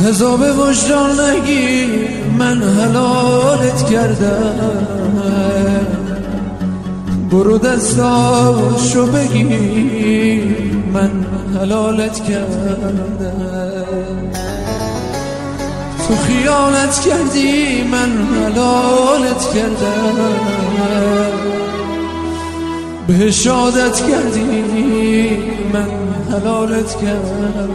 حساب وجدان نگی من حلالت کردم، برو دستاشو بگی من حلالت کردم. تو خیانت کردی من حلالت کردم، به شادت کردی من حلالت کردم،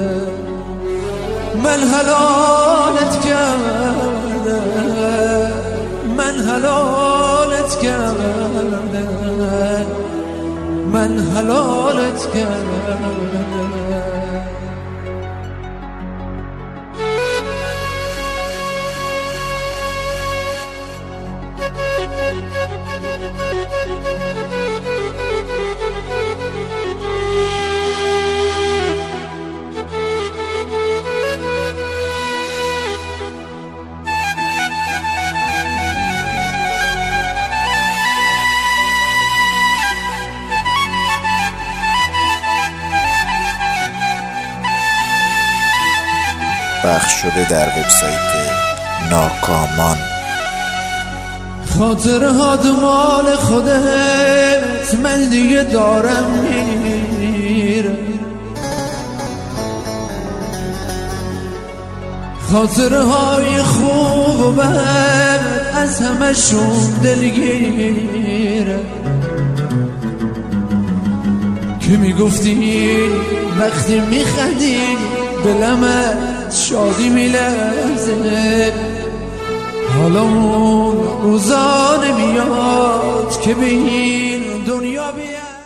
من حلالت کردم، من حلالت کردم، من حلالت کردم. پخش شده در وبسایت ناکامان. خاطرها مال خودت، من دیگه دارم میرم. خاطرهای خوب و بد از همشون دلگیره، که میگفتی وقتی میخندی دلمت شادی میلرزه. حالا اون روزا نمیاد که به این دنیا بیاد.